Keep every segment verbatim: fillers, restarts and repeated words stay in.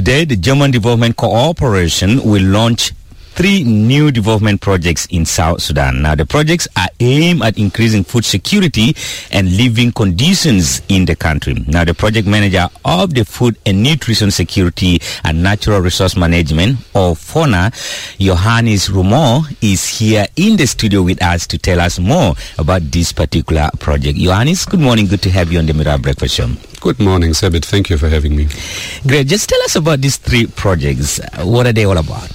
Today, the German Development Cooperation will launch three new development projects in South Sudan. Now, the projects are aimed at increasing food security and living conditions in the country. Now, the project manager of the Food and Nutrition Security and Natural Resource Management, or FONA, Johannes Rumor, is here in the studio with us to tell us more about this particular project. Johannes, good morning. Good to have you on the Mirror Breakfast Show. Good morning, Sabit. Thank you for having me. Great. Just tell us about these three projects. What are they all about?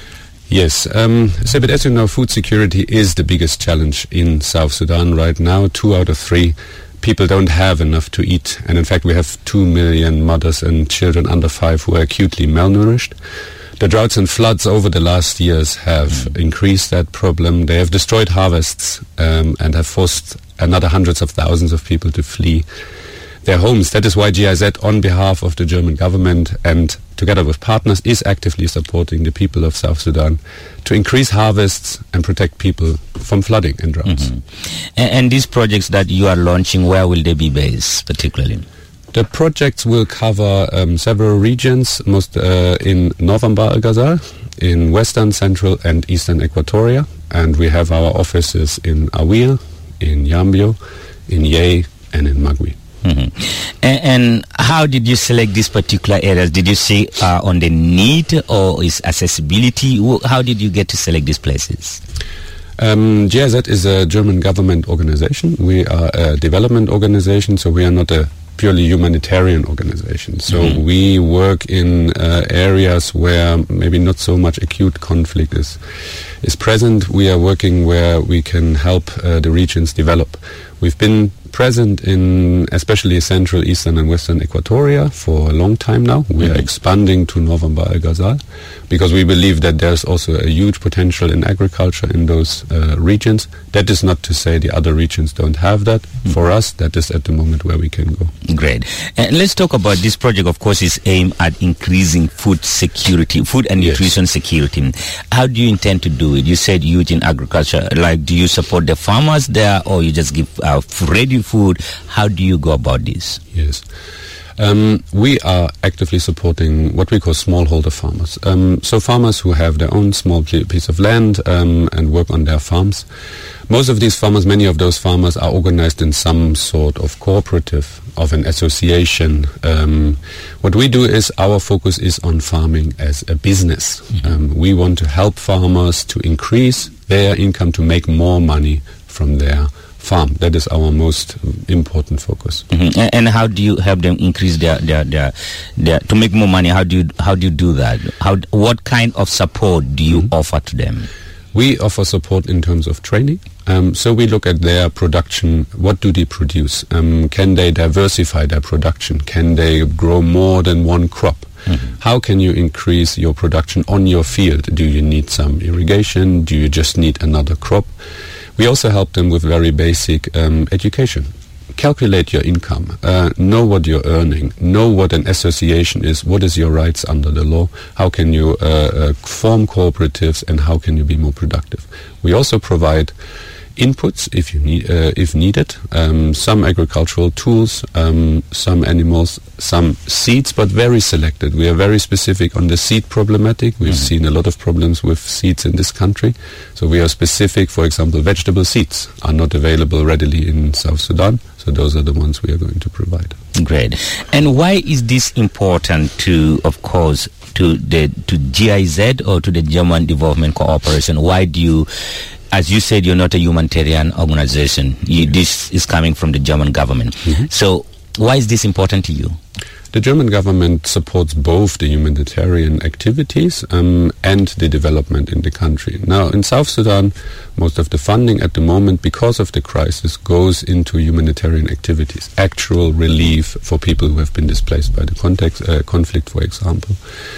Yes, um, so, but as you know, food security is the biggest challenge in South Sudan right now. Two out of three people don't have enough to eat. And in fact, we have two million mothers and children under five who are acutely malnourished. The droughts and floods over the last years have mm. increased that problem. They have destroyed harvests um, and have forced another hundreds of thousands of people to flee their homes. That is why G I Z, on behalf of the German government and together with partners, is actively supporting the people of South Sudan to increase harvests and protect people from flooding and droughts. Mm-hmm. And, and these projects that you are launching, where will they be based particularly? The projects will cover um, several regions, most uh, in northern Bahr el Ghazal, in western, central and eastern Equatoria. And we have our offices in Awir, in Yambio, in Yei and in Magui. Mm-hmm. And, and how did you select these particular areas? Did you see uh, on the need or is accessibility? How did you get to select these places? Um, G I Z is a German government organization. We are a development organization, so we are not a purely humanitarian organization. So mm-hmm. we work in uh, areas where maybe not so much acute conflict is is present. We are working where we can help uh, the regions develop. We've been present in especially central, eastern and western Equatoria for a long time now. We mm-hmm. are expanding to northern Bahr el Ghazal because we believe that there's also a huge potential in agriculture in those uh, regions. That is not to say the other regions don't have that. Mm-hmm. For us, that is at the moment where we can go. Great. And let's talk about this project. Of course, is aimed at increasing food security, food and yes. nutrition security. How do you intend to do it? You said huge in agriculture. Like, do you support the farmers there, or you just give uh, ready food? How do you go about this? Yes. Um, we are actively supporting what we call smallholder farmers. Um, so farmers who have their own small piece of land um, and work on their farms. Most of these farmers, many of those farmers are organized in some sort of cooperative, of an association. Um, what we do is our focus is on farming as a business. Mm-hmm. Um, we want to help farmers to increase their income, to make more money from their farm. That is our most important focus. Mm-hmm. And, and how do you help them increase their, their, their, their to make more money? How do you how do you do that? How what kind of support do you mm-hmm. offer to them? We offer support in terms of training. Um, so we look at their production. What do they produce? Um, can they diversify their production? Can they grow more than one crop? Mm-hmm. How can you increase your production on your field? Do you need some irrigation? Do you just need another crop? We also help them with very basic um, education. Calculate your income, uh, know what you're earning, know what an association is, what is your rights under the law, how can you uh, uh, form cooperatives, and how can you be more productive. We also provide inputs if you need, uh, if needed, um, some agricultural tools, um, some animals, some seeds, but very selected. We are very specific on the seed problematic. We've mm-hmm. seen a lot of problems with seeds in this country. So we are specific. For example, vegetable seeds are not available readily in South Sudan. So those are the ones we are going to provide. Great. And why is this important to, of course, to the to G I Z or to the German Development Cooperation? Why do you, as you said, you're not a humanitarian organization. You, this is coming from the German government. Mm-hmm. So why is this important to you? The German government supports both the humanitarian activities um, and the development in the country. Now, in South Sudan, most of the funding at the moment, because of the crisis, goes into humanitarian activities, actual relief for people who have been displaced by the context, uh, conflict, for example.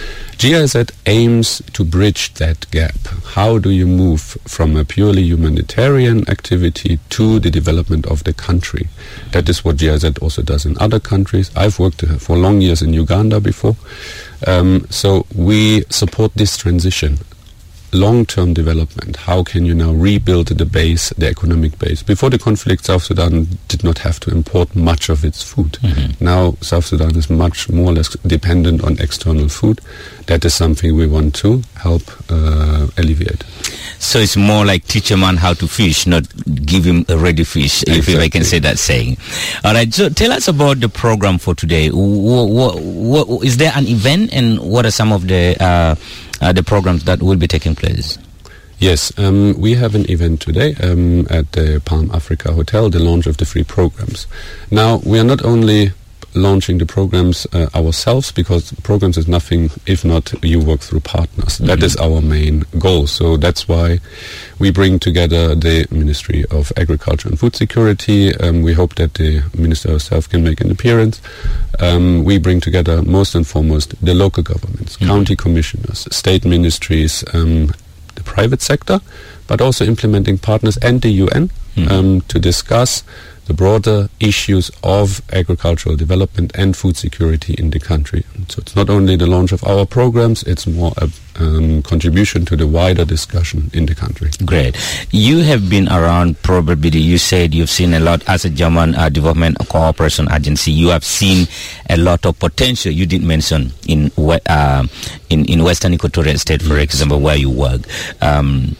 G I Z aims to bridge that gap. How do you move from a purely humanitarian activity to the development of the country? That is what G I Z also does in other countries. I've worked for long years in Uganda before. Um, so we support this transition. long-term development. How can you now rebuild the base, the economic base? Before the conflict, South Sudan did not have to import much of its food. Mm-hmm. Now, South Sudan is much more or less dependent on external food. That is something we want to help uh, alleviate. So it's more like teach a man how to fish, not give him a ready fish, exactly. If I can say that saying. All right, so tell us about the program for today. What, what, what, is there an event, and what are some of the uh, uh, the programs that will be taking place? Yes, um, we have an event today um, at the Palm Africa Hotel, the launch of the three programs. Now, we are not only launching the programs uh, ourselves, because programs is nothing if not you work through partners. Mm-hmm. That is our main goal. So that's why we bring together the Ministry of Agriculture and Food Security. Um, we hope that the Minister herself can make an appearance. Um, we bring together most and foremost the local governments, mm-hmm. county commissioners, state ministries, um, the private sector, but also implementing partners and the U N mm-hmm. um, to discuss the broader issues of agricultural development and food security in the country. So it's not only the launch of our programs, it's more a um, contribution to the wider discussion in the country. Great. You have been around, probably, you said you've seen a lot as a German uh, development cooperation agency. You have seen a lot of potential. You did mention in uh, in, in Western Equatorial State, for yes. example, where you work. Um,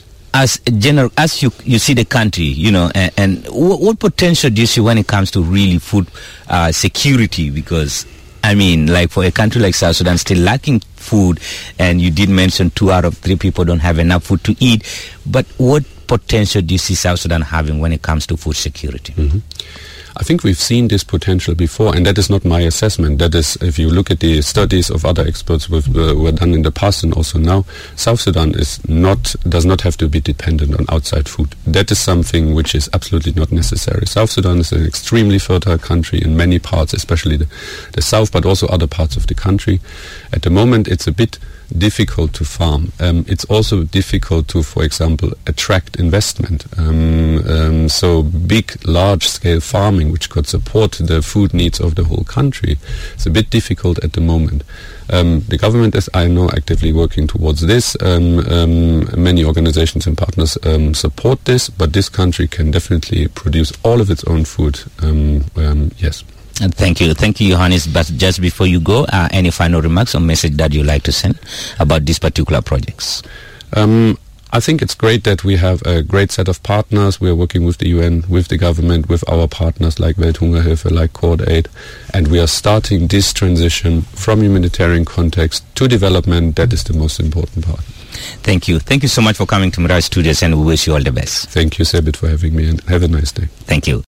As general, as you you see the country, you know, and, and what, what potential do you see when it comes to really food uh, security? Because, I mean, like for a country like South Sudan, still lacking food, and you did mention two out of three people don't have enough food to eat. But what potential do you see South Sudan having when it comes to food security? Mm-hmm. I think we've seen this potential before, and that is not my assessment. That is, if you look at the studies of other experts who uh, were done in the past and also now, South Sudan is not does not have to be dependent on outside food. That is something which is absolutely not necessary. South Sudan is an extremely fertile country in many parts, especially the, the south, but also other parts of the country. At the moment, it's a bit difficult to farm. Um, it's also difficult to, for example, attract investment. Um, um, so big, large-scale farming, which could support the food needs of the whole country, it's a bit difficult at the moment. Um, the government is, I know, actively working towards this. Um, um, many organizations and partners um, support this, but this country can definitely produce all of its own food. Um, um, yes. And thank you. Thank you, Johannes. But just before you go, uh, any final remarks or message that you'd like to send about these particular projects? Um, I think it's great that we have a great set of partners. We are working with the U N, with the government, with our partners like Welthungerhilfe, like CordAid, and we are starting this transition from humanitarian context to development. That is the most important part. Thank you. Thank you so much for coming to Mirage Studios, and we wish you all the best. Thank you, Sebit, for having me, and have a nice day. Thank you.